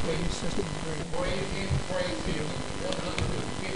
Praise Him, praise Him. 150.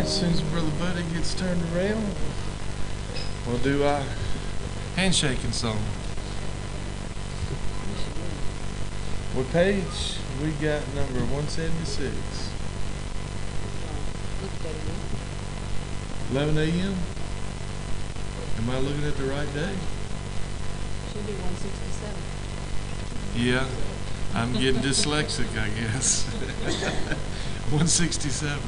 as soon as Brother Buddy gets turned around, we'll do our handshaking song. What page? We got number 176. 11 a.m.? Am I looking at the right day? Should be 167. Yeah, I'm getting dyslexic, I guess. 167.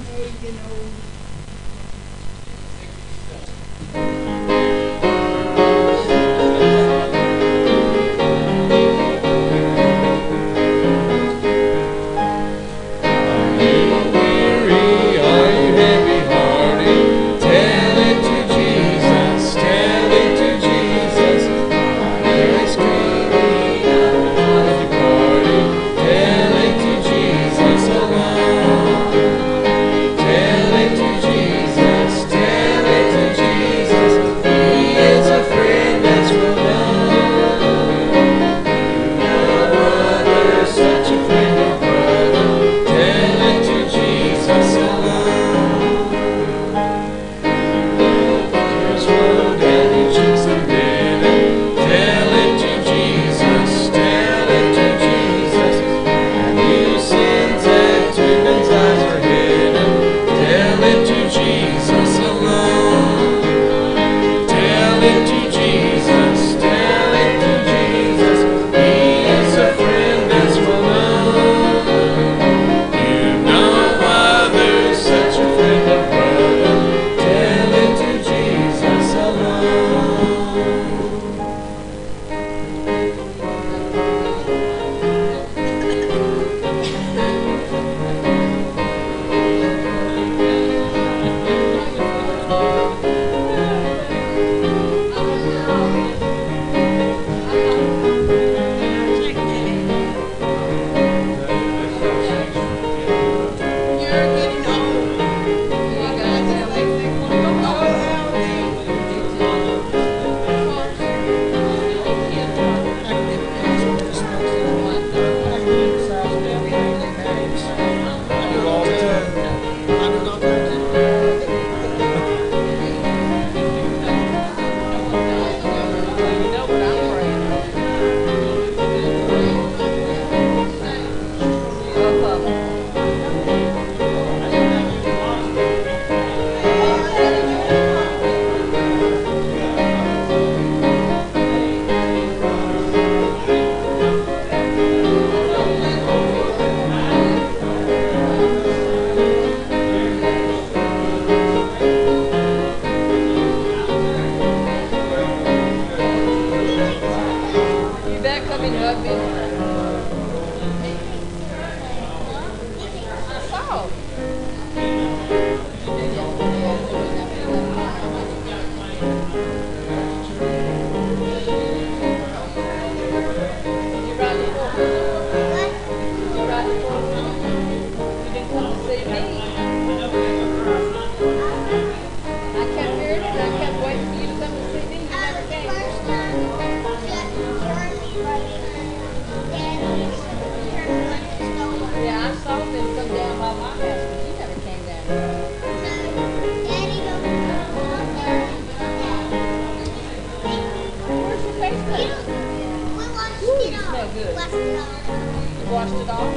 Washed it off.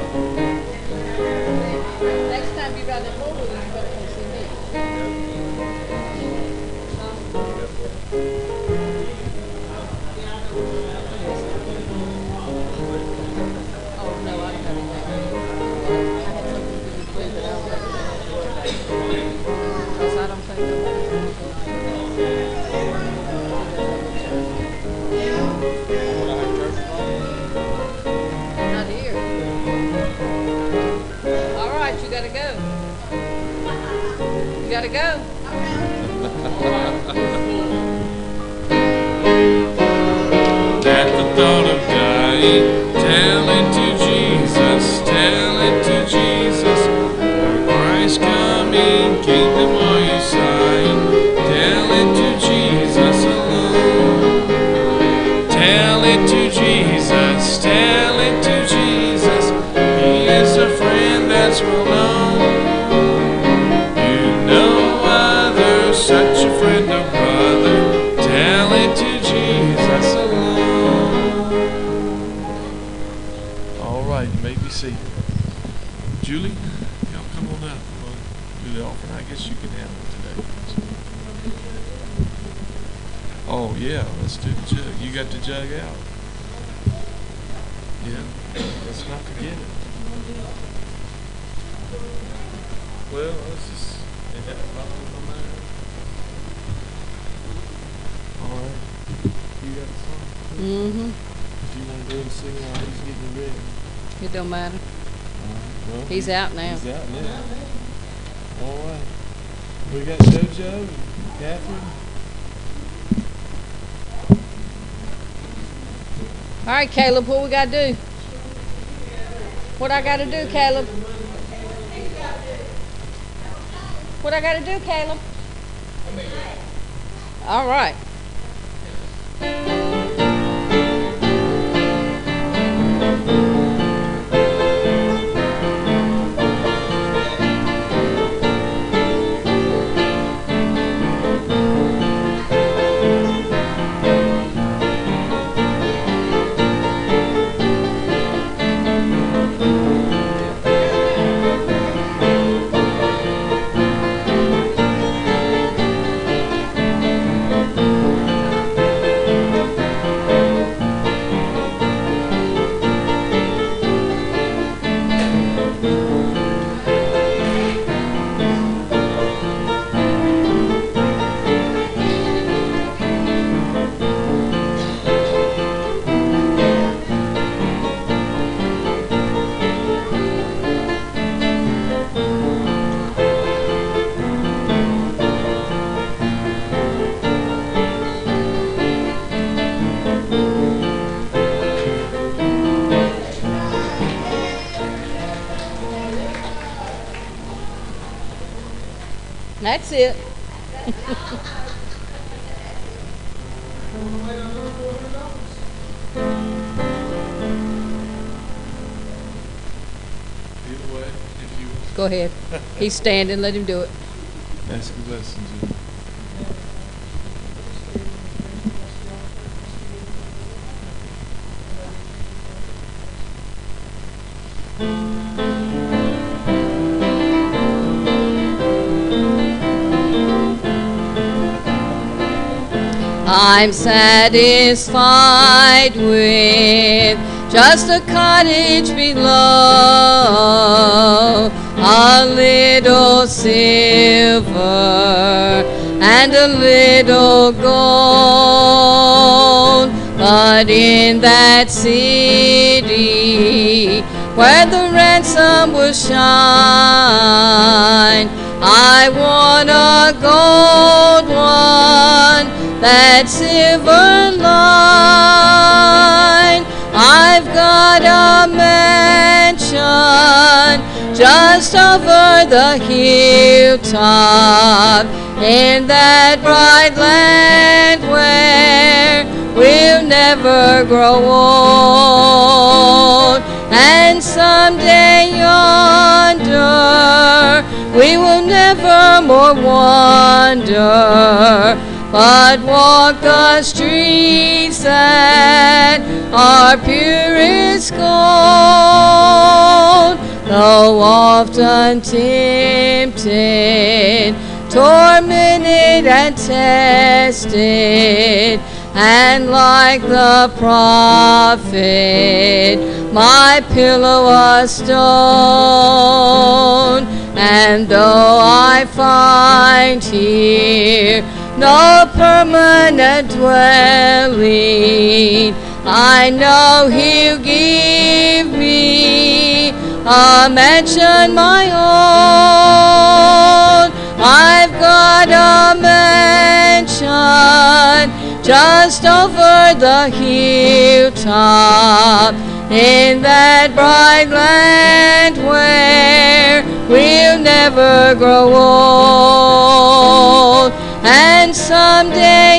Next time you run it over, you better come see me. Oh no, I don't have anything. I had something to do with it, but I don't have anything. Because I don't think nobody's going to Not here. All right, you gotta go. You gotta go. At the thought of dying, tell it to Jesus, tell it to Jesus. For Christ coming, kingdom are you sighing? Tell it to Jesus alone. Tell it to Jesus, tell it to Jesus. He is a friend that's well known. You know right, you may be seated. Julie, y'all come on up. We'll do the offering. I guess you can handle it today. Oh, yeah, let's do the jug. You got the jug out? Yeah, let's not forget it. Well, let's just, ain't that probably no matter? All right. You got a song? Mm-hmm. If you want to go and sing while he's getting ready. It don't matter. Well, He's out now. He's out now. All right. We got JoJo and Catherine. All right, Caleb, what we got to do? What I got to do, Caleb? What I got to do, Caleb? All right. That's it. Either way, if you Go ahead. He's standing. Let him do it. ask a blessing, Julie. I'm satisfied with just a cottage below, a little silver and a little gold. But in that city where the ransom will shine, I want a gold one, that silver line. I've got a mansion just over the hilltop in that bright land where we'll never grow old. And someday yonder we will never more wander, but walk the streets that are purest gold. Though often tempted, tormented and tested, and like the prophet, my pillow a stone. And though I find here no permanent dwelling, I know He'll give me a mansion my own. I've got a mansion just over the hilltop in that bright land where we'll never grow old. And someday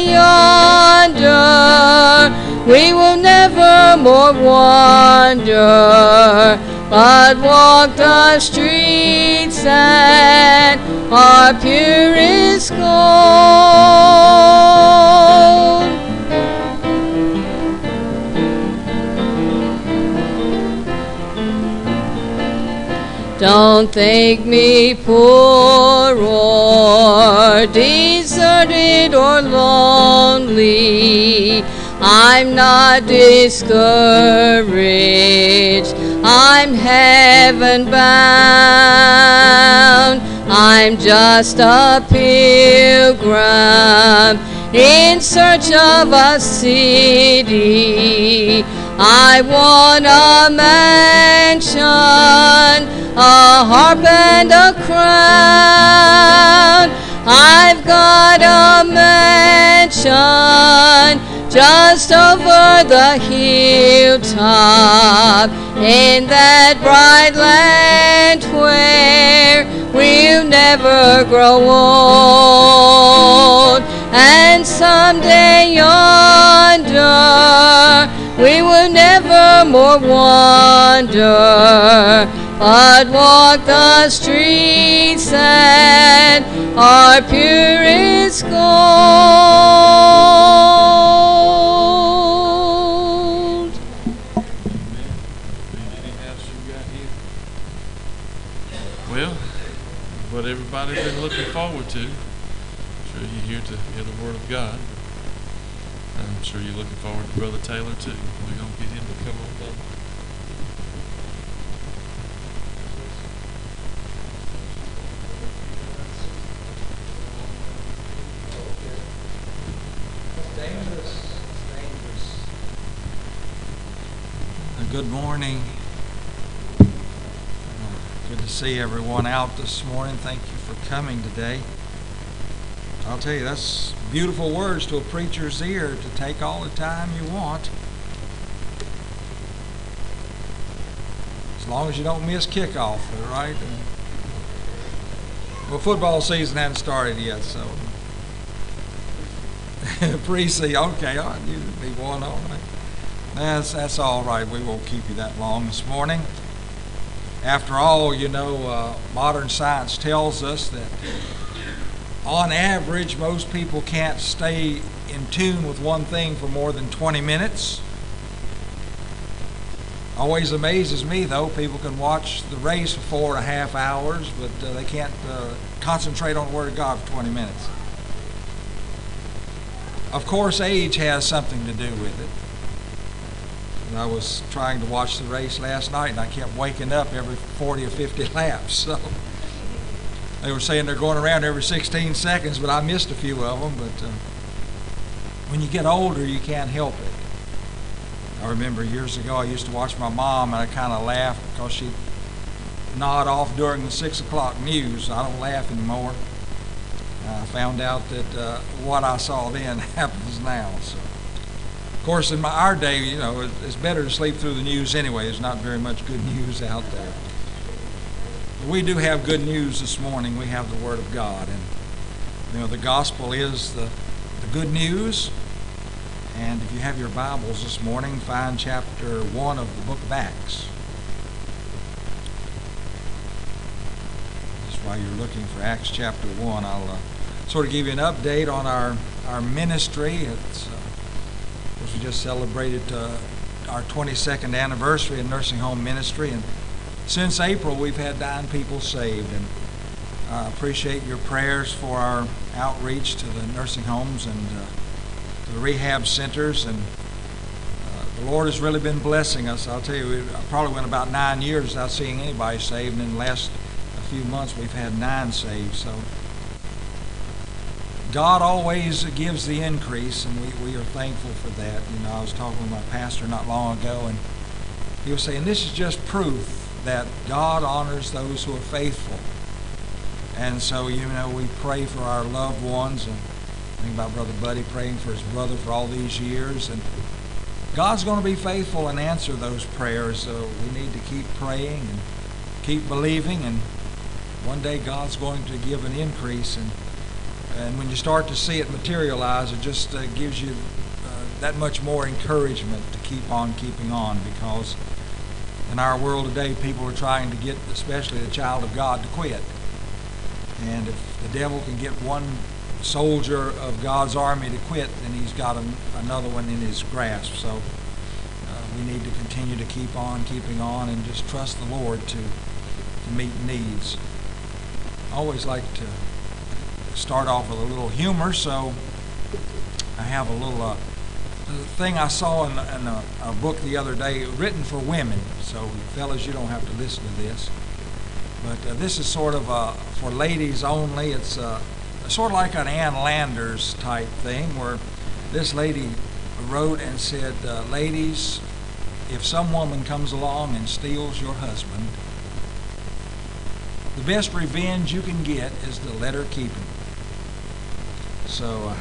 yonder we will never more wander, but walk the streets that are purest gold. Don't think me poor or deserted or lonely. I'm not discouraged. I'm heaven bound. I'm just a pilgrim in search of a city. I want a mansion, a harp and a crown. I've got a mansion just over the hilltop in that bright land where we'll never grow old. And someday yonder we will never more wander, but walk the streets that are purest gold. Anything else you got here? Well, what everybody's been looking forward to. I'm sure you're here to hear the Word of God. I'm sure you're looking forward to Brother Taylor too. We're going to get him to come on down. Good morning. Good to see everyone out this morning. Thank you for coming today. I'll tell you, that's beautiful words to a preacher's ear, to take all the time you want. As long as you don't miss kickoff, right? Well, football season hasn't started yet, so. Pre-season, okay, all right, you be one, all right. That's all right. We won't keep you that long this morning. After all, you know, modern science tells us that on average, most people can't stay in tune with one thing for more than 20 minutes. Always amazes me, though. People can watch the race for 4.5 hours, but they can't concentrate on the Word of God for 20 minutes. Of course, age has something to do with it. And I was trying to watch the race last night, and I kept waking up every 40 or 50 laps. So they were saying they're going around every 16 seconds, but I missed a few of them. But when you get older, you can't help it. I remember years ago I used to watch my mom, and I kind of laughed because she'd nod off during the 6 o'clock news. I don't laugh anymore. I found out that what I saw then happens now. So, of course, in our day, you know, it's better to sleep through the news anyway. There's not very much good news out there. But we do have good news this morning. We have the Word of God, and you know, the gospel is the good news. And if you have your Bibles this morning, find chapter 1 of the book of Acts. Just while you're looking for Acts chapter 1, I'll sort of give you an update on our ministry. It's, of course, we just celebrated our 22nd anniversary in nursing home ministry, and since April we've had 9 people saved. And I appreciate your prayers for our outreach to the nursing homes and the rehab centers, and the Lord has really been blessing us. I'll tell you, I probably went about 9 years without seeing anybody saved, and in the last few months we've had 9 saved. So God always gives the increase, and we are thankful for that. You know, I was talking with my pastor not long ago, and he was saying this is just proof that God honors those who are faithful. And so, you know, we pray for our loved ones, and think about Brother Buddy praying for his brother for all these years, and God's going to be faithful and answer those prayers. So we need to keep praying and keep believing, and one day God's going to give an increase, and when you start to see it materialize, it just gives you that much more encouragement to keep on keeping on, because in our world today people are trying to get especially the child of God to quit. And if the devil can get one soldier of God's army to quit, then he's got another one in his grasp. So we need to continue to keep on keeping on and just trust the Lord to to meet needs. I always like to start off with a little humor, so I have a little thing I saw in a book the other day written for women. So fellas, you don't have to listen to this. But this is sort of for ladies only. It's sort of like an Ann Landers type thing where this lady wrote and said, ladies, if some woman comes along and steals your husband, the best revenge you can get is to let her keep him. So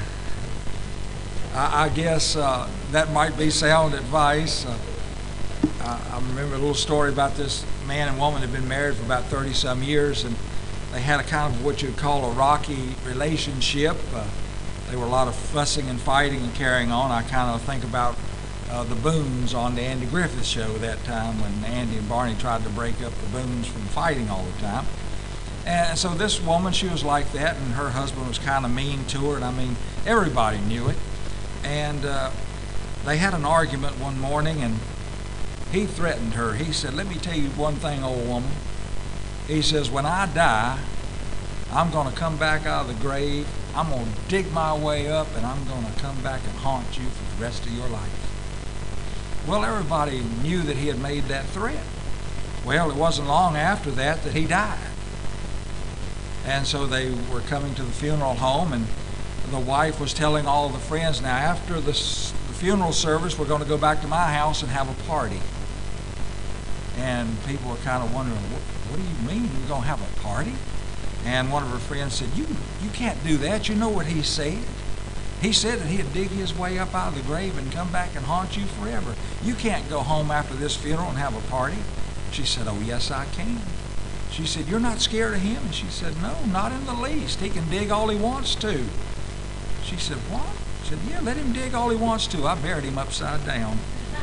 I guess that might be sound advice. I remember a little story about this man and woman that had been married for about 30-some years, and they had a kind of what you'd call a rocky relationship. There were a lot of fussing and fighting and carrying on. I kind of think about the Boones on the Andy Griffith Show that time when Andy and Barney tried to break up the Boones from fighting all the time. And so this woman, she was like that, and her husband was kind of mean to her, and I mean, everybody knew it. And they had an argument one morning, and he threatened her. He said, let me tell you one thing, old woman. He says, when I die, I'm going to come back out of the grave, I'm going to dig my way up, and I'm going to come back and haunt you for the rest of your life. Well, everybody knew that he had made that threat. Well, it wasn't long after that he died. And so they were coming to the funeral home, and the wife was telling all the friends, now after the funeral service, we're going to go back to my house and have a party. And people were kind of wondering, what do you mean you're going to have a party? And one of her friends said, you can't do that. You know what he said. He said that he'd dig his way up out of the grave and come back and haunt you forever. You can't go home after this funeral and have a party. She said, oh, yes, I can. She said, you're not scared of him? And she said, no, not in the least. He can dig all he wants to. She said, what? She said, yeah, let him dig all he wants to. I buried him upside down.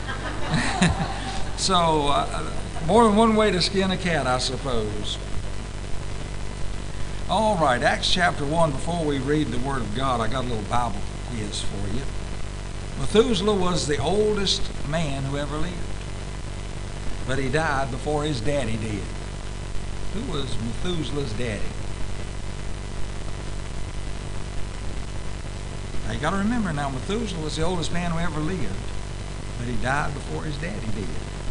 So, more than one way to skin a cat, I suppose. All right, Acts chapter 1, before we read the Word of God, I got a little Bible quiz for you. Methuselah was the oldest man who ever lived, but he died before his daddy did. Who was Methuselah's daddy? Now you got to remember now, Methuselah was the oldest man who ever lived, but he died before his daddy did.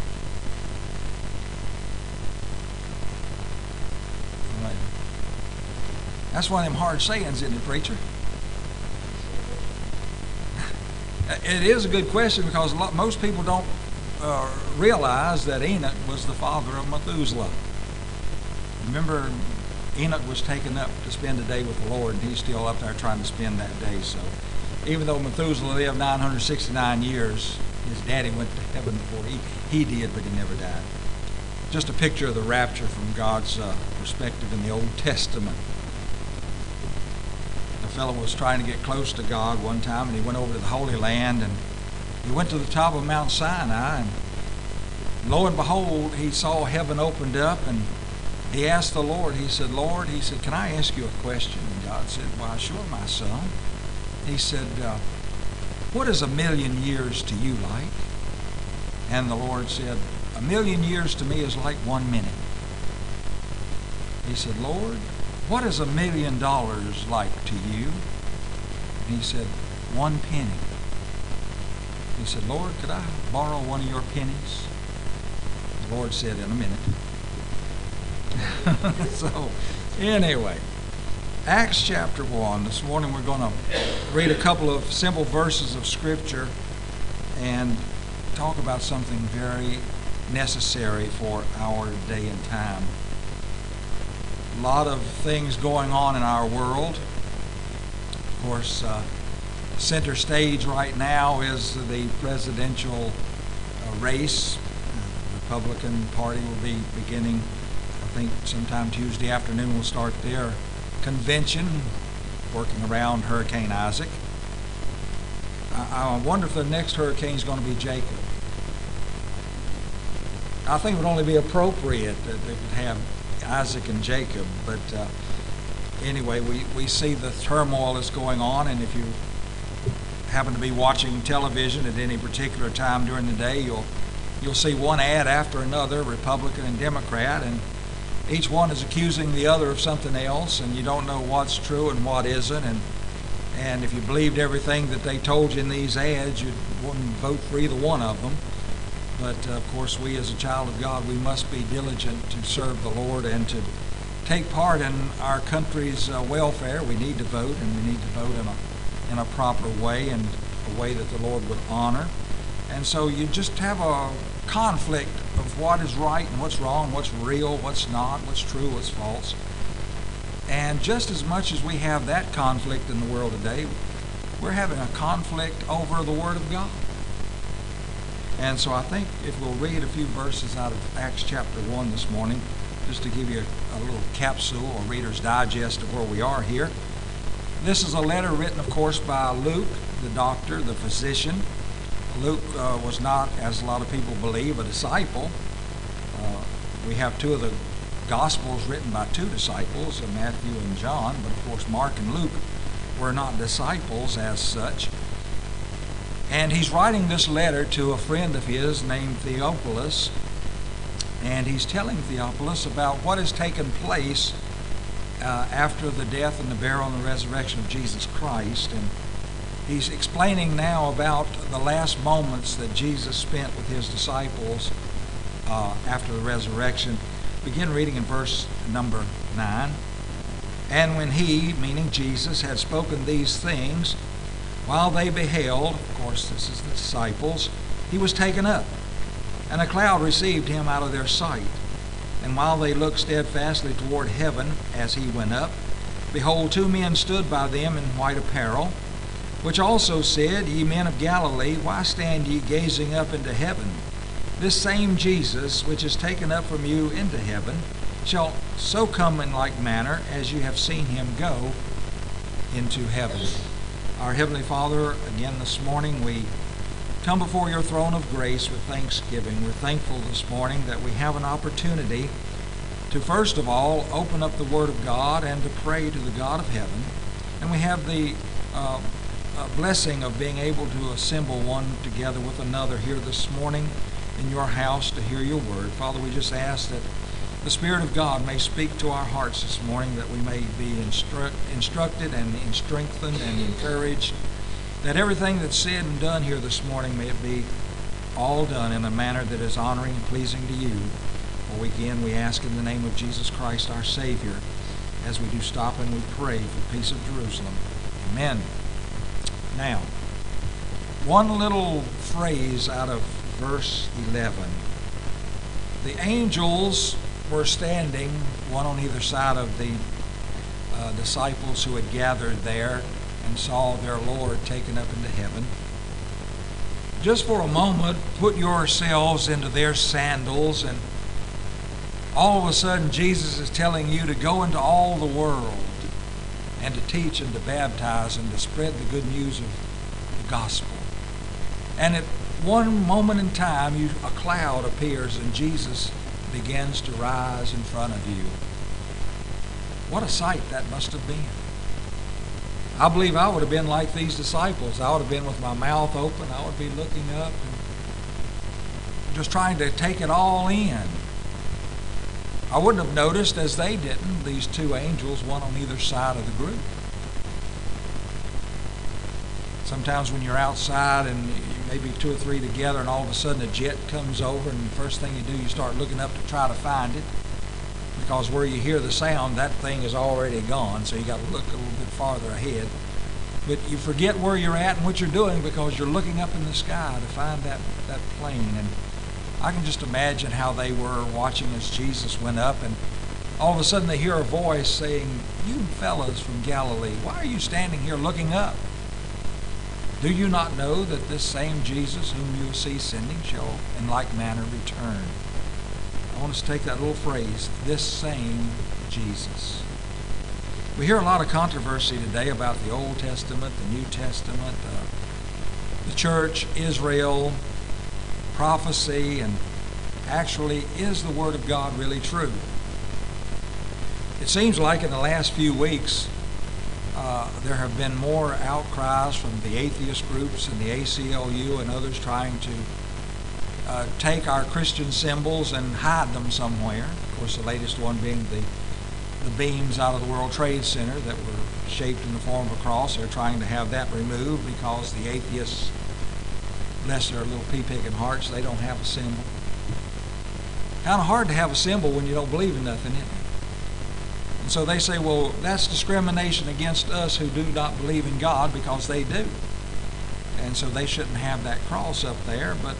Right. That's one of them hard sayings, isn't it, preacher? It is a good question because most people don't realize that Enoch was the father of Methuselah. Remember, Enoch was taken up to spend a day with the Lord, and he's still up there trying to spend that day. So even though Methuselah lived 969 years, his daddy went to heaven before he did, but he never died. Just a picture of the rapture from God's perspective in the Old Testament. A fellow was trying to get close to God one time, and he went over to the Holy Land, and he went to the top of Mount Sinai, and lo and behold, he saw heaven opened up, and he asked the Lord, he said, Lord, he said, can I ask you a question? And God said, why, sure, my son. He said, what is 1,000,000 years to you like? And the Lord said, 1,000,000 years to me is like 1 minute. He said, Lord, what is $1,000,000 like to you? And he said, 1 penny. He said, Lord, could I borrow one of your pennies? The Lord said, in a minute. So, anyway, Acts chapter 1. This morning we're going to read a couple of simple verses of Scripture and talk about something very necessary for our day and time. A lot of things going on in our world. Of course, center stage right now is the presidential race. The Republican Party will be beginning, I think sometime Tuesday afternoon will start their convention working around Hurricane Isaac. I wonder if the next hurricane is going to be Jacob. I think it would only be appropriate that they would have Isaac and Jacob, but anyway, we see the turmoil that's going on, and if you happen to be watching television at any particular time during the day, you'll see one ad after another, Republican and Democrat, and each one is accusing the other of something else, and you don't know what's true and what isn't. And if you believed everything that they told you in these ads, you wouldn't vote for either one of them. But of course, we as a child of God, we must be diligent to serve the Lord and to take part in our country's welfare. We need to vote, and we need to vote in a proper way, and a way that the Lord would honor. And so you just have a conflict of what is right and what's wrong, what's real, what's not, what's true, what's false. And just as much as we have that conflict in the world today, we're having a conflict over the Word of God. And so I think if we'll read a few verses out of Acts chapter 1 this morning, just to give you a little capsule or Reader's Digest of where we are here. This is a letter written, of course, by Luke, the doctor, the physician. Luke was not, as a lot of people believe, a disciple. We have two of the Gospels written by two disciples, Matthew and John, but of course Mark and Luke were not disciples as such. And he's writing this letter to a friend of his named Theophilus, and he's telling Theophilus about what has taken place after the death and the burial and the resurrection of Jesus Christ. And he's explaining now about the last moments that Jesus spent with his disciples after the resurrection. Begin reading in verse number 9. And when he, meaning Jesus, had spoken these things, while they beheld, of course this is the disciples, he was taken up, and a cloud received him out of their sight. And while they looked steadfastly toward heaven as he went up, behold, two men stood by them in white apparel, which also said, Ye men of Galilee, why stand ye gazing up into heaven? This same Jesus, which is taken up from you into heaven, shall so come in like manner as you have seen him go into heaven. Our Heavenly Father, again this morning we come before your throne of grace with thanksgiving. We're thankful this morning that we have an opportunity to first of all open up the Word of God and to pray to the God of heaven. And we have the blessing of being able to assemble one together with another here this morning in your house to hear your word. Father, we just ask that the Spirit of God may speak to our hearts this morning, that we may be instructed and strengthened and encouraged, that everything that's said and done here this morning, may it be all done in a manner that is honoring and pleasing to you. For again, we ask in the name of Jesus Christ, our Savior, as we do stop and we pray for the peace of Jerusalem. Amen. Now, one little phrase out of verse 11. The angels were standing, one on either side of the disciples who had gathered there and saw their Lord taken up into heaven. Just for a moment, put yourselves into their sandals, and all of a sudden Jesus is telling you to go into all the world and to teach and to baptize and to spread the good news of the gospel. And at one moment in time, a cloud appears and Jesus begins to rise in front of you. What a sight that must have been. I believe I would have been like these disciples. I would have been with my mouth open. I would be looking up and just trying to take it all in. I wouldn't have noticed, as they didn't, these two angels, one on either side of the group. Sometimes when you're outside and maybe two or three together and all of a sudden a jet comes over, and the first thing you do, you start looking up to try to find it, because where you hear the sound, that thing is already gone, so you got to look a little bit farther ahead. But you forget where you're at and what you're doing because you're looking up in the sky to find that plane. And I can just imagine how they were watching as Jesus went up, and all of a sudden they hear a voice saying, "You fellas from Galilee, why are you standing here looking up? Do you not know that this same Jesus whom you see sending shall in like manner return?" I want us to take that little phrase, this same Jesus. We hear a lot of controversy today about the Old Testament, the New Testament, the church, Israel, prophecy, and actually, is the Word of God really true? It seems like in the last few weeks, there have been more outcries from the atheist groups and the ACLU and others trying to take our Christian symbols and hide them somewhere. Of course, the latest one being the beams out of the World Trade Center that were shaped in the form of a cross. They're trying to have that removed because the atheists, bless their little pea-picking hearts, they don't have a symbol. Kind of hard to have a symbol when you don't believe in nothing, isn't it? And so they say, well, that's discrimination against us who do not believe in God, because they do. And so they shouldn't have that cross up there. But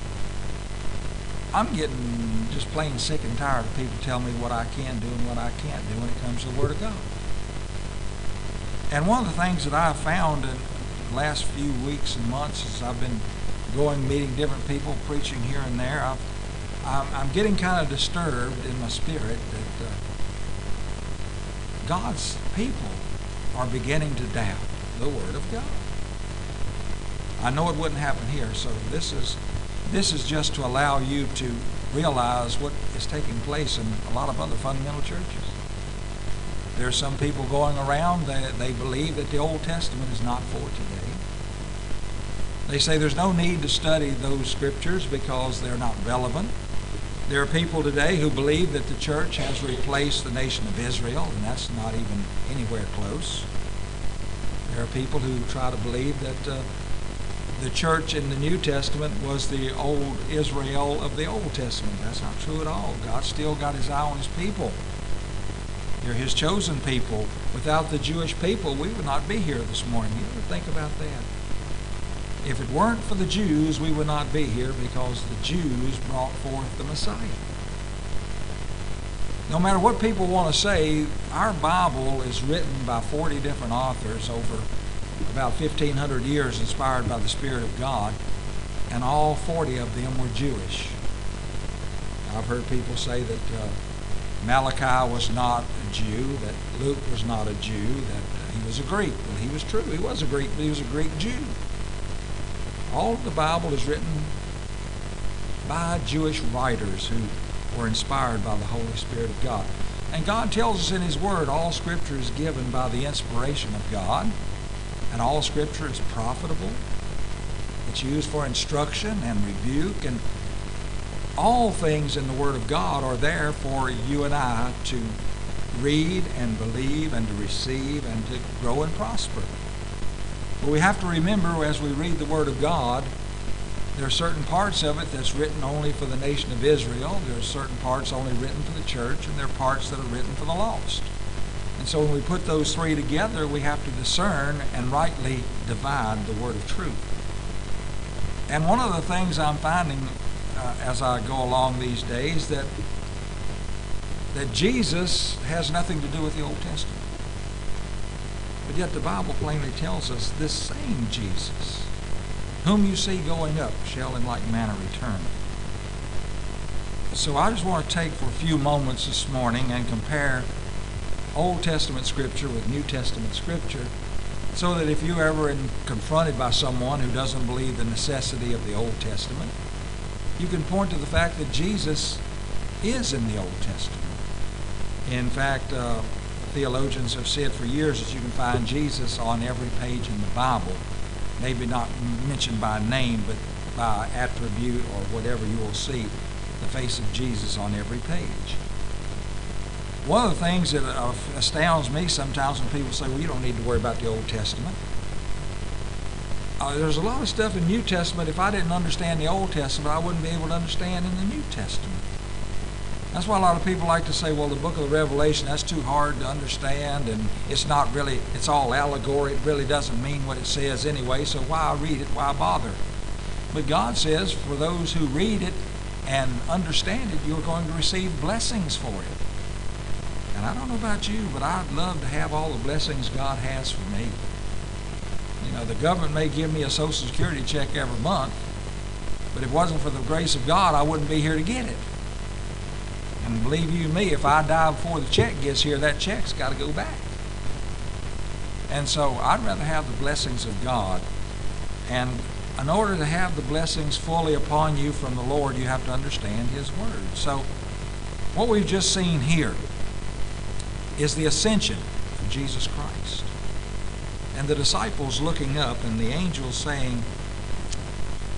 I'm getting just plain sick and tired of people telling me what I can do and what I can't do when it comes to the Word of God. And one of the things that I've found in the last few weeks and months as I've been going, meeting different people, preaching here and there, I'm getting kind of disturbed in my spirit that God's people are beginning to doubt the Word of God. I know it wouldn't happen here, so this is just to allow you to realize what is taking place in a lot of other fundamental churches. There are some people going around that they believe that the Old Testament is not for today. They say there's no need to study those scriptures because they're not relevant. There are people today who believe that the church has replaced the nation of Israel, and that's not even anywhere close. There are people who try to believe that the church in the New Testament was the old Israel of the Old Testament. That's not true at all. God's still got his eye on his people. They're his chosen people. Without the Jewish people, we would not be here this morning. You ever think about that? If it weren't for the Jews, we would not be here, because the Jews brought forth the Messiah. No matter what people want to say, our Bible is written by 40 different authors over about 1,500 years, inspired by the Spirit of God, and all 40 of them were Jewish. I've heard people say that Malachi was not a Jew, that Luke was not a Jew, that he was a Greek. Well, he was true. He was a Greek, but he was a Greek Jew. All of the Bible is written by Jewish writers who were inspired by the Holy Spirit of God. And God tells us in his Word, all Scripture is given by the inspiration of God, and all Scripture is profitable. It's used for instruction and rebuke, and all things in the Word of God are there for you and I to read and believe and to receive and to grow and prosper. But we have to remember, as we read the Word of God, there are certain parts of it that's written only for the nation of Israel. There are certain parts only written for the church, and there are parts that are written for the lost. And so when we put those three together, we have to discern and rightly divide the word of truth. And one of the things I'm finding as I go along these days, that Jesus has nothing to do with the Old Testament. But yet the Bible plainly tells us this same Jesus, whom you see going up, shall in like manner return. So I just want to take for a few moments this morning and compare Old Testament Scripture with New Testament Scripture, so that if you're ever confronted by someone who doesn't believe the necessity of the Old Testament, you can point to the fact that Jesus is in the Old Testament. In fact, theologians have said for years that you can find Jesus on every page in the Bible, maybe not mentioned by name, but by attribute or whatever. You will see the face of Jesus on every page. One of the things that astounds me sometimes when people say, well, you don't need to worry about the Old Testament. There's a lot of stuff in the New Testament. If I didn't understand the Old Testament, I wouldn't be able to understand in the New Testament. That's why a lot of people like to say, well, the book of the Revelation, that's too hard to understand, and it's not really, it's all allegory. It really doesn't mean what it says anyway, so why read it? Why bother? But God says for those who read it and understand it, you're going to receive blessings for it. And I don't know about you, but I'd love to have all the blessings God has for me. You know, the government may give me a Social Security check every month, but if it wasn't for the grace of God, I wouldn't be here to get it. And believe you me, if I die before the check gets here, that check's got to go back. And so I'd rather have the blessings of God. And in order to have the blessings fully upon you from the Lord, you have to understand His Word. So what we've just seen here is the ascension of Jesus Christ. And the disciples looking up and the angels saying,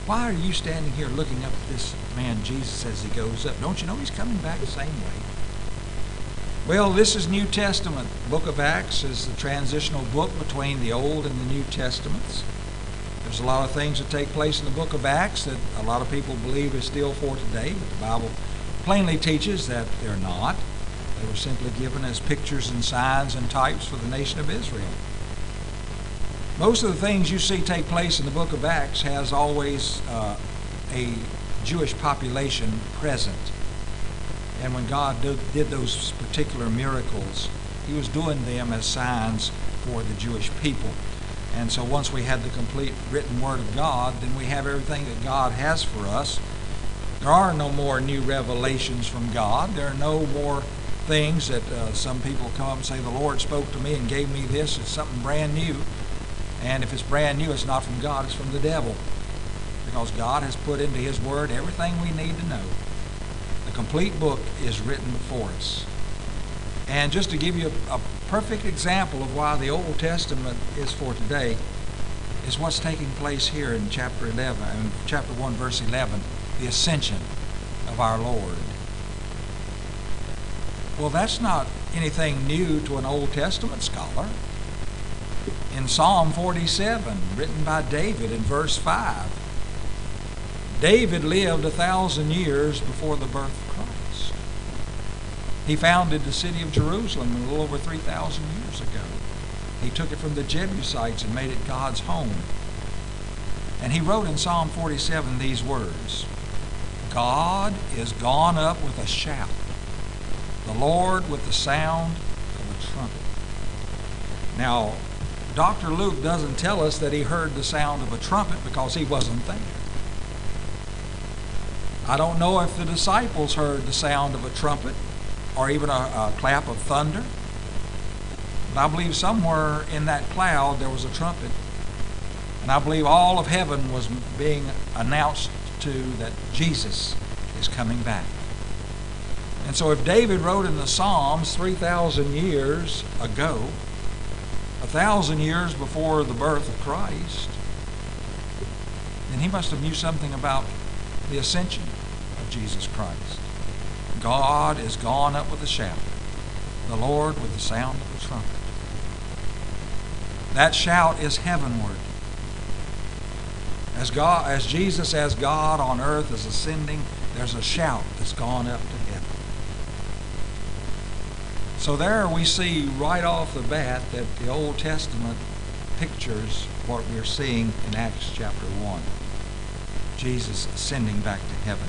Why are you standing here looking up at this man Jesus as he goes up? Don't you know he's coming back the same way? Well, this is New Testament. Book of Acts is the transitional book between the Old and the New Testaments. There's a lot of things that take place in the book of Acts that a lot of people believe is still for today, but the Bible plainly teaches that they're not. They were simply given as pictures and signs and types for the nation of Israel. Most of the things you see take place in the book of Acts has always a Jewish population present. And when God did those particular miracles, he was doing them as signs for the Jewish people. And so once we had the complete written Word of God, then we have everything that God has for us. There are no more new revelations from God. There are no more things that some people come up and say, the Lord spoke to me and gave me this. It's something brand new. And if it's brand new, it's not from God, it's from the devil. Because God has put into his Word everything we need to know. The complete book is written before us. And just to give you a perfect example of why the Old Testament is for today, is what's taking place here in chapter 1, verse 11, the ascension of our Lord. Well, that's not anything new to an Old Testament scholar. In Psalm 47, written by David in verse 5, David lived 1,000 years before the birth of Christ. He founded the city of Jerusalem a little over 3,000 years ago. He took it from the Jebusites and made it God's home. And he wrote in Psalm 47 these words, God is gone up with a shout, the Lord with the sound of a trumpet. Now, Dr. Luke doesn't tell us that he heard the sound of a trumpet because he wasn't there. I don't know if the disciples heard the sound of a trumpet or even a clap of thunder. But I believe somewhere in that cloud there was a trumpet. And I believe all of heaven was being announced to that Jesus is coming back. And so if David wrote in the Psalms 3,000 years ago, 1,000 years before the birth of Christ, then he must have knew something about the ascension of Jesus Christ. God is gone up with a shout, the Lord with the sound of a trumpet. That shout is heavenward. As Jesus as God on earth is ascending, there's a shout that's gone up to heaven. So there we see right off the bat that the Old Testament pictures what we're seeing in Acts chapter 1. Jesus ascending back to heaven.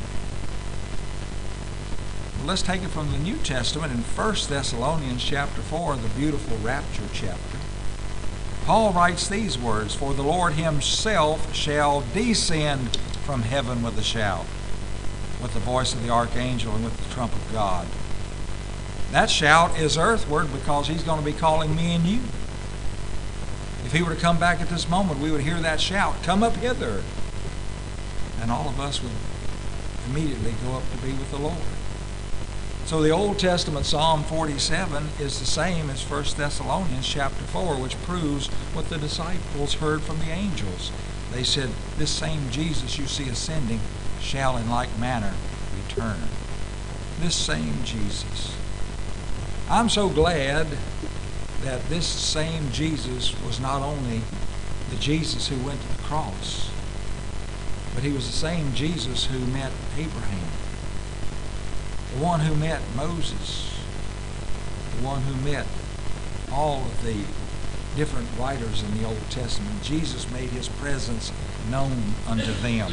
Well, let's take it from the New Testament in 1 Thessalonians chapter 4, the beautiful rapture chapter. Paul writes these words, for the Lord himself shall descend from heaven with a shout, with the voice of the archangel and with the trump of God. That shout is earthward because he's going to be calling me and you. If he were to come back at this moment, we would hear that shout, come up hither. And all of us would immediately go up to be with the Lord. So the Old Testament Psalm 47 is the same as 1 Thessalonians chapter 4, which proves what the disciples heard from the angels. They said, this same Jesus you see ascending shall in like manner return. This same Jesus. I'm so glad that this same Jesus was not only the Jesus who went to the cross, but he was the same Jesus who met Abraham, the one who met Moses, the one who met all of the different writers in the Old Testament. Jesus made his presence known unto them.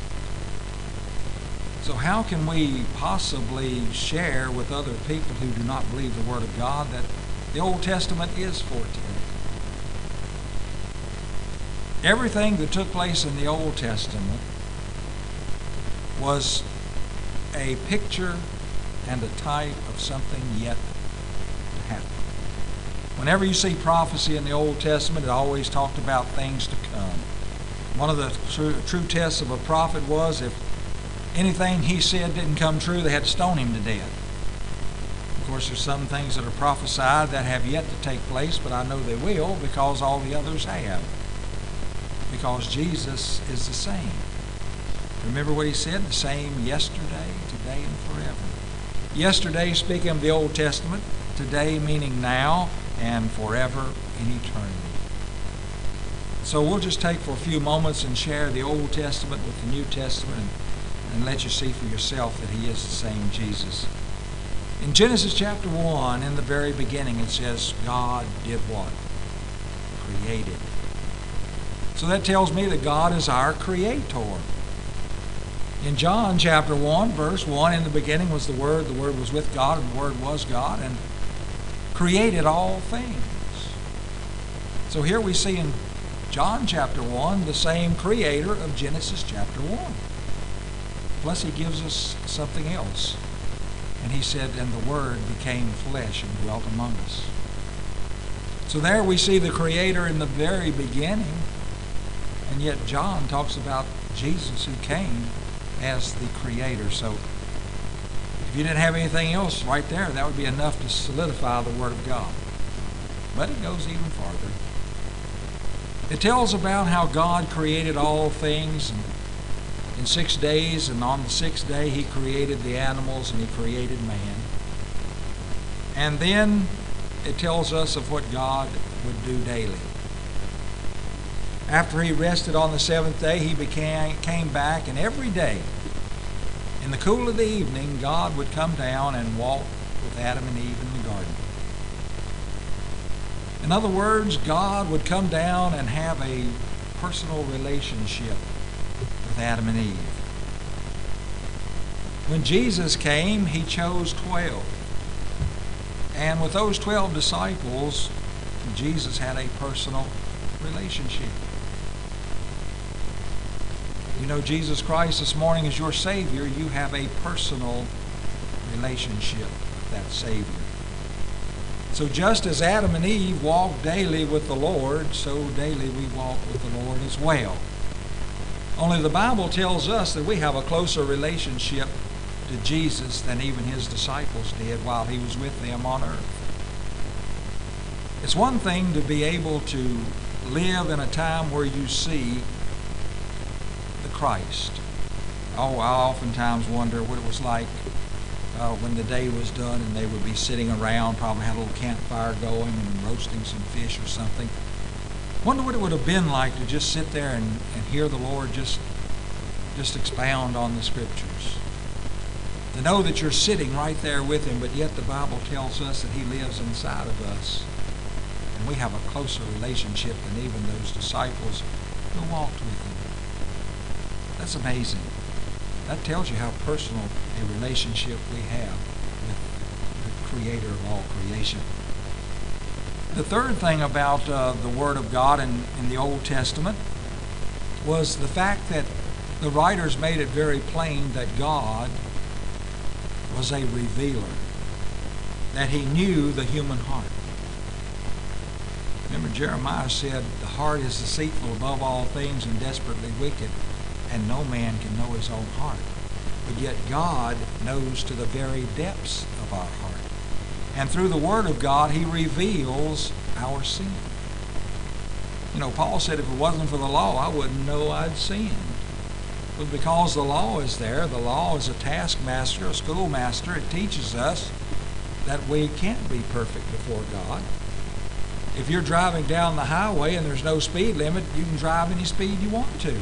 So how can we possibly share with other people who do not believe the Word of God that the Old Testament is for today? Everything that took place in the Old Testament was a picture and a type of something yet to happen. Whenever you see prophecy in the Old Testament, it always talked about things to come. One of the true tests of a prophet was if anything he said didn't come true, they had to stone him to death. Of course, there's some things that are prophesied that have yet to take place, but I know they will because all the others have. Because Jesus is the same. Remember what he said? The same yesterday, today, and forever. Yesterday, speaking of the Old Testament, today meaning now, and forever in eternity. So we'll just take for a few moments and share the Old Testament with the New Testament and let you see for yourself that he is the same Jesus. In Genesis chapter 1, in the very beginning, it says, God did what? Created. So that tells me that God is our creator. In John chapter 1, verse 1, in the beginning was the Word was with God, and the Word was God, and created all things. So here we see in John chapter 1 the same creator of Genesis chapter 1. Plus he gives us something else. And he said, and the Word became flesh and dwelt among us. So there we see the creator in the very beginning. And yet John talks about Jesus who came as the creator. So if you didn't have anything else right there, that would be enough to solidify the Word of God. But it goes even farther. It tells about how God created all things in 6 days, and on the sixth day he created the animals and he created man. And then it tells us of what God would do daily. After he rested on the seventh day, he came back, and every day, in the cool of the evening, God would come down and walk with Adam and Eve in the garden. In other words, God would come down and have a personal relationship with Adam and Eve. When Jesus came, he chose 12. And with those 12 disciples, Jesus had a personal relationship. You know, Jesus Christ this morning is your Savior. You have a personal relationship with that Savior. So just as Adam and Eve walked daily with the Lord, so daily we walk with the Lord as well. Only the Bible tells us that we have a closer relationship to Jesus than even his disciples did while he was with them on earth. It's one thing to be able to live in a time where you see the Christ. Oh, I oftentimes wonder what it was like when the day was done and they would be sitting around, probably had a little campfire going and roasting some fish or something. Wonder what it would have been like to just sit there and hear the Lord just expound on the Scriptures. To know that you're sitting right there with him, but yet the Bible tells us that he lives inside of us. And we have a closer relationship than even those disciples who walked with him. That's amazing. That tells you how personal a relationship we have with the Creator of all creation. The third thing about the Word of God in the Old Testament was the fact that the writers made it very plain that God was a revealer, that he knew the human heart. Remember, Jeremiah said, the heart is deceitful above all things and desperately wicked, and no man can know his own heart. But yet God knows to the very depths of our heart. And through the Word of God, he reveals our sin. You know, Paul said, if it wasn't for the law, I wouldn't know I'd sinned. But because the law is there, the law is a taskmaster, a schoolmaster. It teaches us that we can't be perfect before God. If you're driving down the highway and there's no speed limit, you can drive any speed you want to.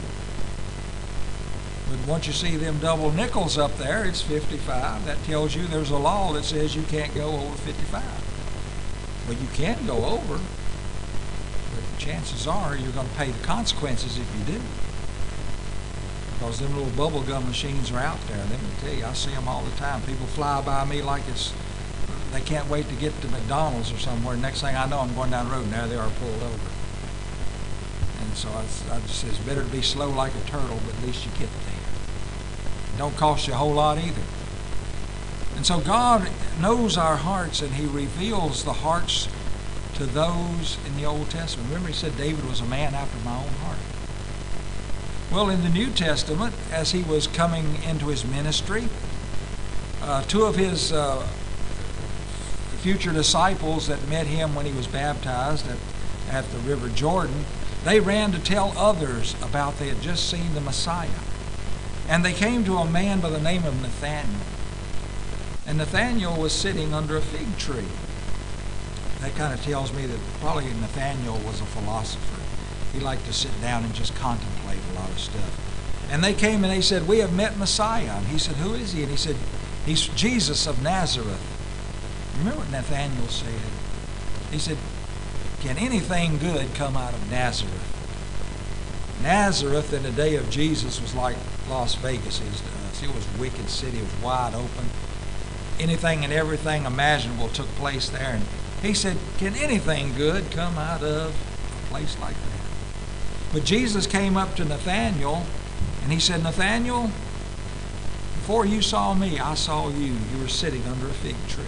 But once you see them double nickels up there, it's 55. That tells you there's a law that says you can't go over 55. Well, you can go over, but chances are you're going to pay the consequences if you do. Because them little bubble gum machines are out there. Let me tell you, I see them all the time. People fly by me like they can't wait to get to McDonald's or somewhere. Next thing I know, I'm going down the road, and there they are pulled over. And so I just say it's better to be slow like a turtle, but at least you get there. It don't cost you a whole lot either. And so God knows our hearts, and he reveals the hearts to those in the Old Testament. Remember, he said David was a man after my own heart. Well, in the New Testament, as he was coming into his ministry, two of his future disciples that met him when he was baptized at the River Jordan, they ran to tell others about they had just seen the Messiah. And they came to a man by the name of Nathanael. And Nathanael was sitting under a fig tree. That kind of tells me that probably Nathanael was a philosopher. He liked to sit down and just contemplate a lot of stuff. And they came and they said, "We have met Messiah." And he said, "Who is he?" And he said, "He's Jesus of Nazareth." Remember what Nathanael said? He said, "Can anything good come out of Nazareth?" Nazareth in the day of Jesus was like Las Vegas is to us. It was a wicked city. It was wide open. Anything and everything imaginable took place there. And he said, "Can anything good come out of a place like that?" But Jesus came up to Nathanael and he said, "Nathanael, before you saw me, I saw you. You were sitting under a fig tree."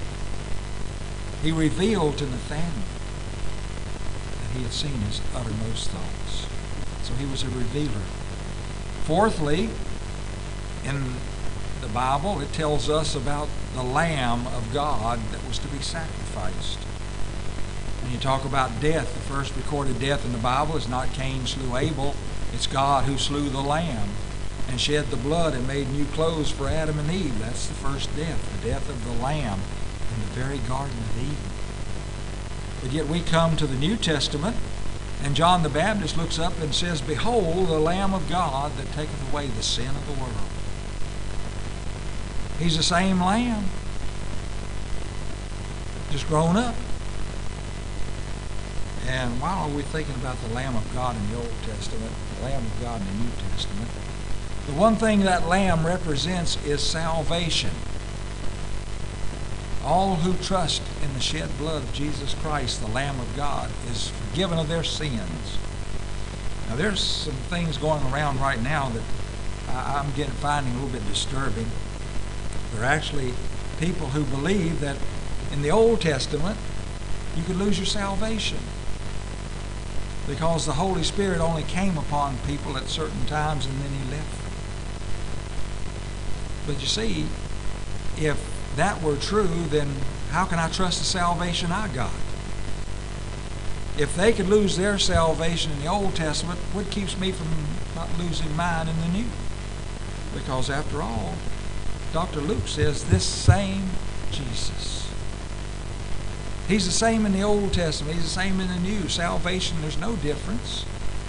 He revealed to Nathanael that he had seen his uttermost thoughts. So he was a revealer. Fourthly, in the Bible, it tells us about the Lamb of God that was to be sacrificed. When you talk about death, the first recorded death in the Bible is not Cain slew Abel. It's God who slew the Lamb and shed the blood and made new clothes for Adam and Eve. That's the first death, the death of the Lamb in the very Garden of Eden. But yet we come to the New Testament, and John the Baptist looks up and says, "Behold, the Lamb of God that taketh away the sin of the world." He's the same Lamb, just grown up. And why are we thinking about the Lamb of God in the Old Testament, the Lamb of God in the New Testament? The one thing that Lamb represents is salvation. All who trust in the shed blood of Jesus Christ, the Lamb of God, is forgiven of their sins. Now there's some things going around right now that I'm finding a little bit disturbing. There are actually people who believe that in the Old Testament you could lose your salvation because the Holy Spirit only came upon people at certain times and then he left them. But you see, if that were true, then how can I trust the salvation I got? If they could lose their salvation in the Old Testament, what keeps me from not losing mine in the New? Because after all, Dr. Luke says this same Jesus. He's the same in the Old Testament. He's the same in the New. Salvation, there's no difference.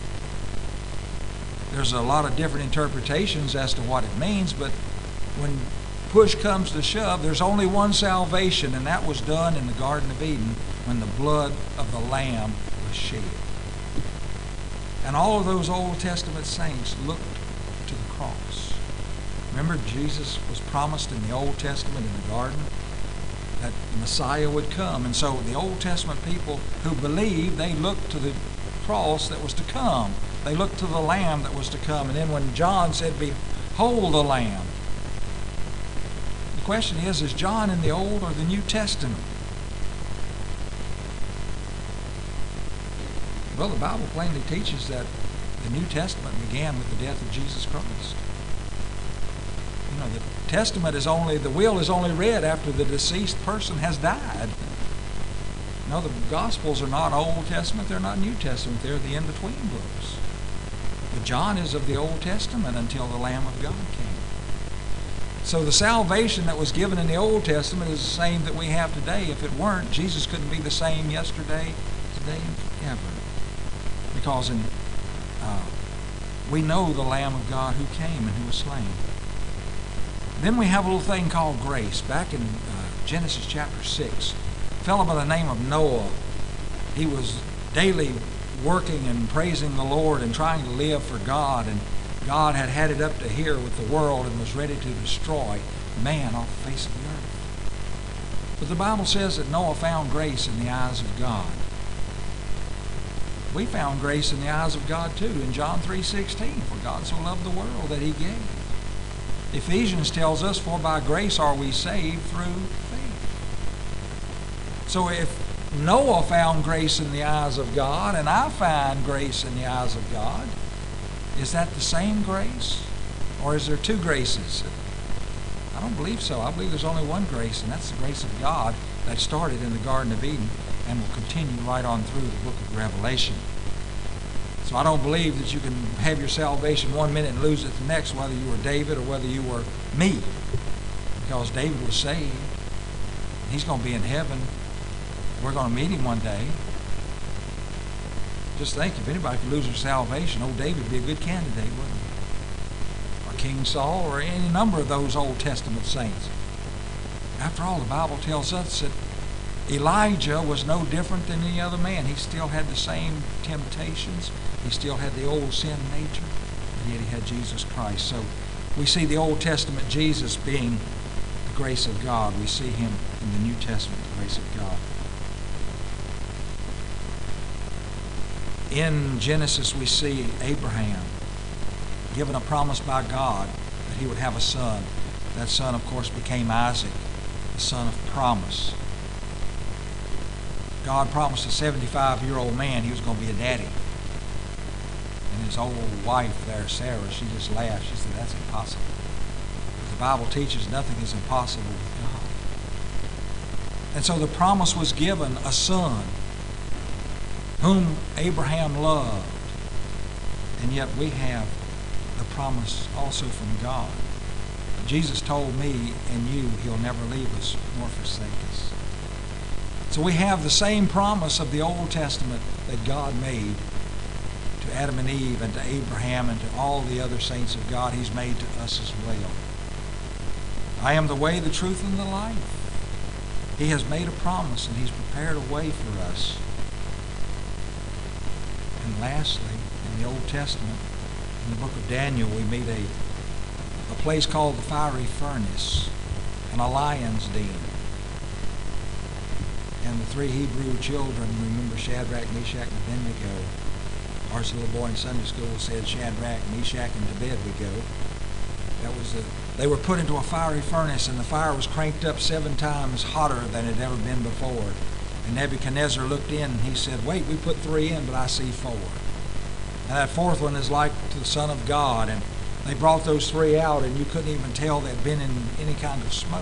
There's a lot of different interpretations as to what it means, but when push comes to shove, there's only one salvation, and that was done in the Garden of Eden when the blood of the Lamb was shed. And all of those Old Testament saints looked to the cross. Remember, Jesus was promised in the Old Testament in the garden that the Messiah would come. And so the Old Testament people who believed, they looked to the cross that was to come. They looked to the Lamb that was to come. And then when John said, "Behold the Lamb," the question is John in the Old or the New Testament? Well, the Bible plainly teaches that the New Testament began with the death of Jesus Christ. You know, the Testament is only, the will is only read after the deceased person has died. No, the Gospels are not Old Testament, they're not New Testament, they're the in-between books. But John is of the Old Testament until the Lamb of God came. So the salvation that was given in the Old Testament is the same that we have today. If it weren't, Jesus couldn't be the same yesterday, today, and forever. Because we know the Lamb of God who came and who was slain. Then we have a little thing called grace. Back in Genesis chapter 6, a fellow by the name of Noah, he was daily working and praising the Lord and trying to live for God, and God had it up to here with the world and was ready to destroy man off the face of the earth. But the Bible says that Noah found grace in the eyes of God. We found grace in the eyes of God too in John 3:16, for God so loved the world that he gave. Ephesians tells us, for by grace are we saved through faith. So if Noah found grace in the eyes of God and I find grace in the eyes of God, is that the same grace? Or is there two graces? I don't believe so. I believe there's only one grace, and that's the grace of God that started in the Garden of Eden and will continue right on through the book of Revelation. So I don't believe that you can have your salvation one minute and lose it the next, whether you were David or whether you were me. Because David was saved. He's going to be in heaven. We're going to meet him one day. Just think, if anybody could lose their salvation, old David would be a good candidate, wouldn't he? Or King Saul, or any number of those Old Testament saints. After all, the Bible tells us that Elijah was no different than any other man. He still had the same temptations. He still had the old sin nature, but yet he had Jesus Christ. So we see the Old Testament Jesus being the grace of God. We see him in the New Testament, the grace of God. In Genesis, we see Abraham given a promise by God that he would have a son. That son, of course, became Isaac, the son of promise. God promised a 75-year-old man he was going to be a daddy. And his old wife there, Sarah, she just laughed. She said, that's impossible. But the Bible teaches nothing is impossible with God. And so the promise was given, a son whom Abraham loved. And yet we have the promise also from God. Jesus told me and you he'll never leave us nor forsake us. So we have the same promise of the Old Testament that God made to Adam and Eve and to Abraham and to all the other saints of God. He's made to us as well. I am the way, the truth, and the life. He has made a promise and he's prepared a way for us. And lastly, in the Old Testament, in the book of Daniel, we meet a place called the fiery furnace and a lion's den. And the three Hebrew children, remember Shadrach, Meshach, and Abednego. Our little boy in Sunday school said Shadrach, Meshach, and Abednego. That was they were put into a fiery furnace, and the fire was cranked up 7 times hotter than it had ever been before. And Nebuchadnezzar looked in and he said, wait, we put 3 in, but I see 4. And that 4th one is like the Son of God. And they brought those 3 out, and you couldn't even tell they'd been in any kind of smoke.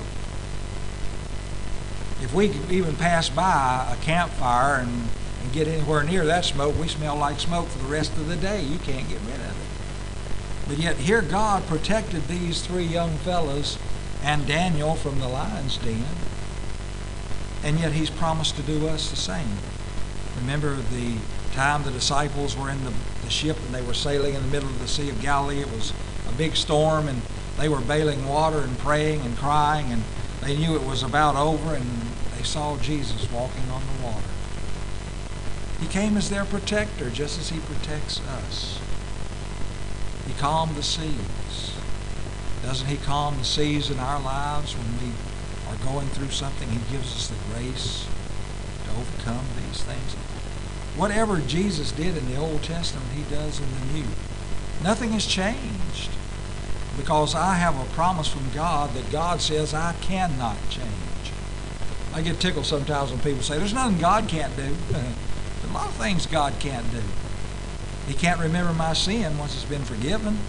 If we could even pass by a campfire and get anywhere near that smoke, we smell like smoke for the rest of the day. You can't get rid of it. But yet here God protected these 3 young fellows and Daniel from the lion's den. And yet he's promised to do us the same. Remember the time the disciples were in the ship and they were sailing in the middle of the Sea of Galilee. It was a big storm and they were bailing water and praying and crying, and they knew it was about over, and they saw Jesus walking on the water. He came as their protector, just as he protects us. He calmed the seas. Doesn't he calm the seas in our lives when we are going through something? He gives us the grace to overcome these things. Whatever Jesus did in the Old Testament, he does in the New. Nothing has changed, because I have a promise from God that God says I cannot change. I get tickled sometimes when people say, there's nothing God can't do. There's a lot of things God can't do. He can't remember my sin once it's been forgiven.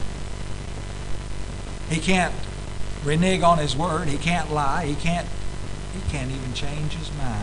He can't renege on his word. He can't lie. He can't even change his mind.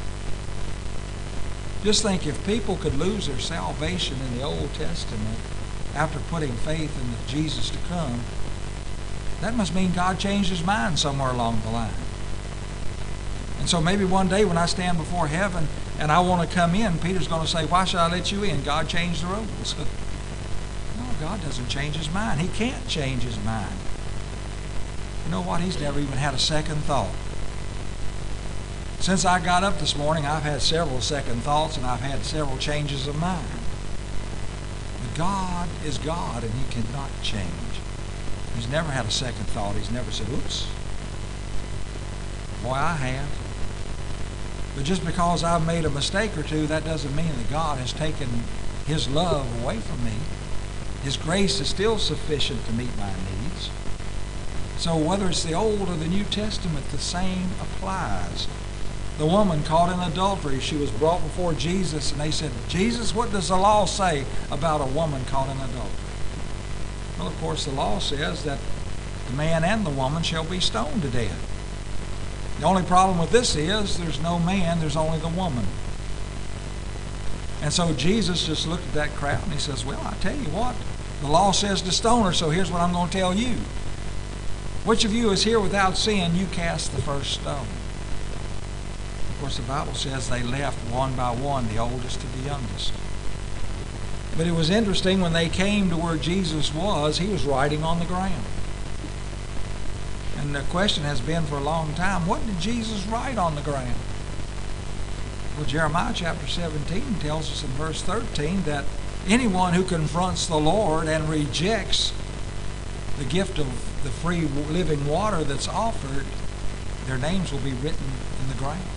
Just think, if people could lose their salvation in the Old Testament after putting faith in the Jesus to come, that must mean God changed his mind somewhere along the line. And so maybe one day when I stand before heaven and I want to come in, Peter's going to say, why should I let you in? God changed the rules. No, God doesn't change his mind. He can't change his mind. You know what? He's never even had a second thought. Since I got up this morning, I've had several second thoughts and I've had several changes of mind. But God is God and he cannot change. He's never had a second thought. He's never said, oops. Boy, I have. But just because I've made a mistake or two, that doesn't mean that God has taken his love away from me. His grace is still sufficient to meet my needs. So whether it's the Old or the New Testament, the same applies. The woman caught in adultery, she was brought before Jesus, and they said, Jesus, what does the law say about a woman caught in adultery? Well, of course, the law says that the man and the woman shall be stoned to death. The only problem with this is there's no man, there's only the woman. And so Jesus just looked at that crowd and he says, well, I tell you what, the law says to stone her, so here's what I'm going to tell you. Which of you is here without sin? You cast the first stone. Of course, the Bible says they left one by one, the oldest to the youngest. But it was interesting, when they came to where Jesus was, he was writing on the ground. And the question has been for a long time, what did Jesus write on the ground? Well, Jeremiah chapter 17 tells us in verse 13 that anyone who confronts the Lord and rejects the gift of the free living water that's offered, their names will be written in the ground.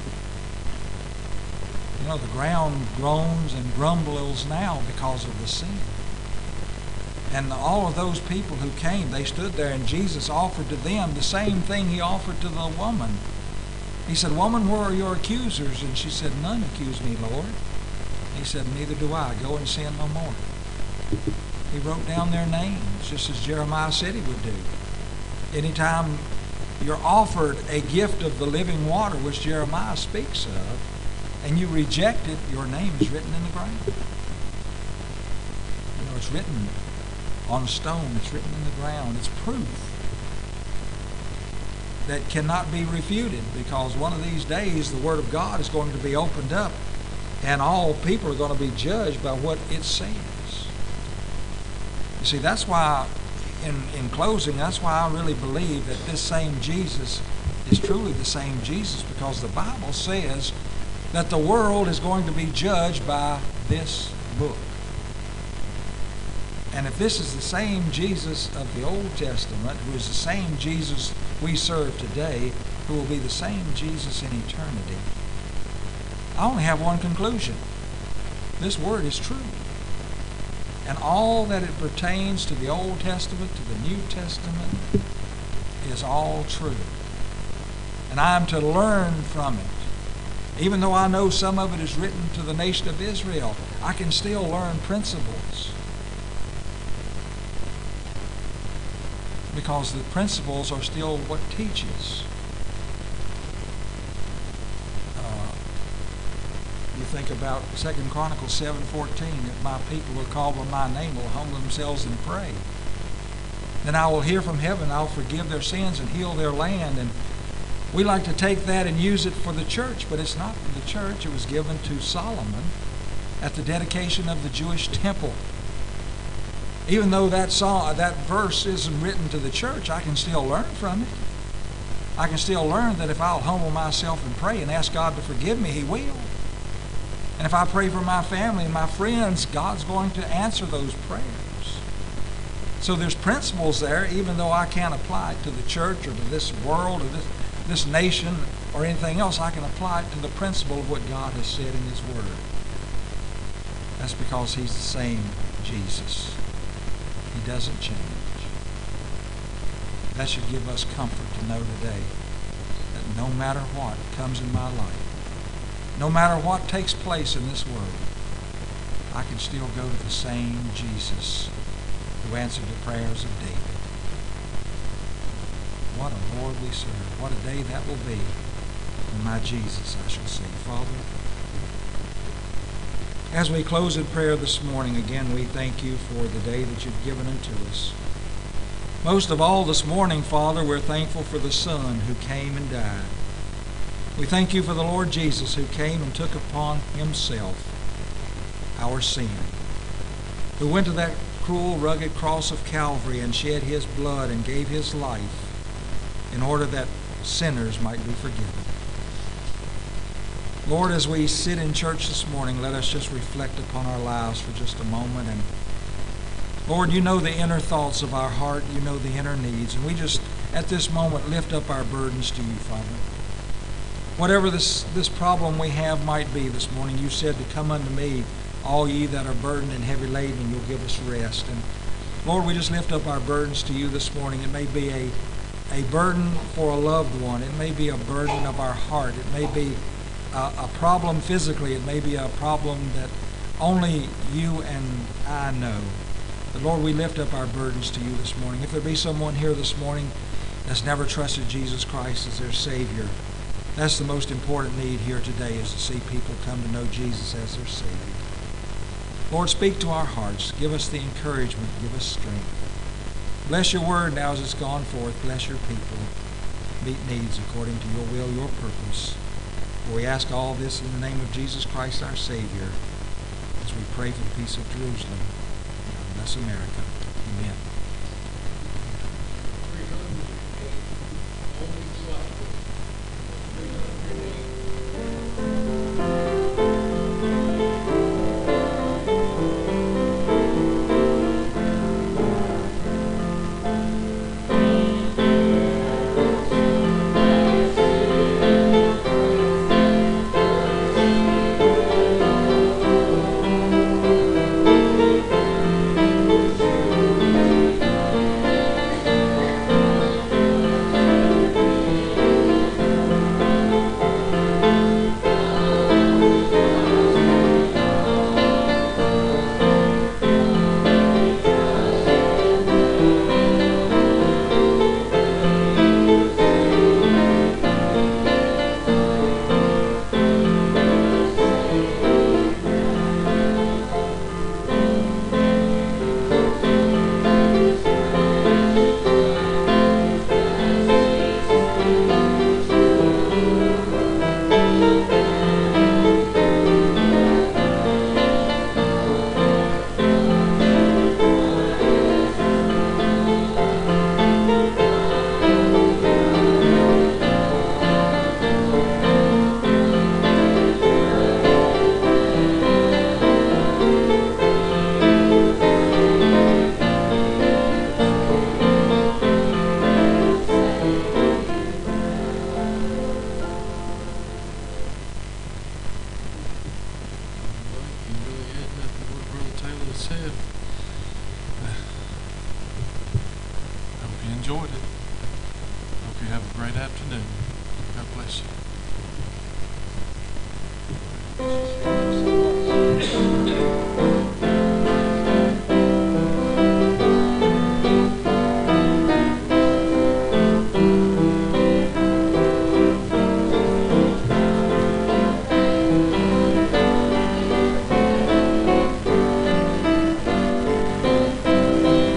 You know, the ground groans and grumbles now because of the sin. And all of those people who came, they stood there and Jesus offered to them the same thing he offered to the woman. He said, woman, where are your accusers? And she said, none accuse me, Lord. He said, neither do I. Go and sin no more. He wrote down their names, just as Jeremiah said he would do. Anytime you're offered a gift of the living water, which Jeremiah speaks of, and you reject it, your name is written in the ground. You know, it's written on a stone. It's written in the ground. It's proof that cannot be refuted, because one of these days the Word of God is going to be opened up and all people are going to be judged by what it says. You see, that's why, in closing, that's why I really believe that this same Jesus is truly the same Jesus, because the Bible says that the world is going to be judged by this book. And if this is the same Jesus of the Old Testament, who is the same Jesus we serve today, who will be the same Jesus in eternity, I only have one conclusion. This word is true. And all that it pertains to the Old Testament, to the New Testament, is all true. And I am to learn from it. Even though I know some of it is written to the nation of Israel, I can still learn principles. Because the principles are still what teaches. You think about 2 Chronicles 7:14, if my people who are called by my name will humble themselves and pray, then I will hear from heaven, I'll forgive their sins and heal their land. And we like to take that and use it for the church, but it's not for the church. It was given to Solomon at the dedication of the Jewish temple. Even though that verse isn't written to the church, I can still learn from it. I can still learn that if I'll humble myself and pray and ask God to forgive me, He will. And if I pray for my family and my friends, God's going to answer those prayers. So there's principles there, even though I can't apply it to the church or to this world or this nation or anything else. I can apply it to the principle of what God has said in His Word. That's because He's the same Jesus. He doesn't change. That should give us comfort to know today that no matter what comes in my life, no matter what takes place in this world, I can still go to the same Jesus who answered the prayers of David. What a Lord we serve. What a day that will be when my Jesus I shall see. Father, as we close in prayer this morning, again, we thank you for the day that you've given unto us. Most of all this morning, Father, we're thankful for the Son who came and died. We thank you for the Lord Jesus who came and took upon Himself our sin, who went to that cruel, rugged cross of Calvary and shed His blood and gave His life in order that sinners might be forgiven. Lord, as we sit in church this morning, let us just reflect upon our lives for just a moment. And Lord, you know the inner thoughts of our heart. You know the inner needs. And we just, at this moment, lift up our burdens to you, Father. Whatever this problem we have might be this morning, you said to come unto me, all ye that are burdened and heavy laden, and you'll give us rest. And Lord, we just lift up our burdens to you this morning. It may be a burden for a loved one. It may be a burden of our heart. It may be a problem physically. It may be a problem that only you and I know. But Lord, we lift up our burdens to you this morning. If there be someone here this morning that's never trusted Jesus Christ as their Savior, that's the most important need here today, is to see people come to know Jesus as their Savior. Lord, speak to our hearts. Give us the encouragement. Give us strength. Bless your word now as it's gone forth. Bless your people. Meet needs according to your will, your purpose. For we ask all this in the name of Jesus Christ, our Savior, as we pray for the peace of Jerusalem. Bless America. Amen. Enjoyed it. Hope you have a great afternoon. God bless you.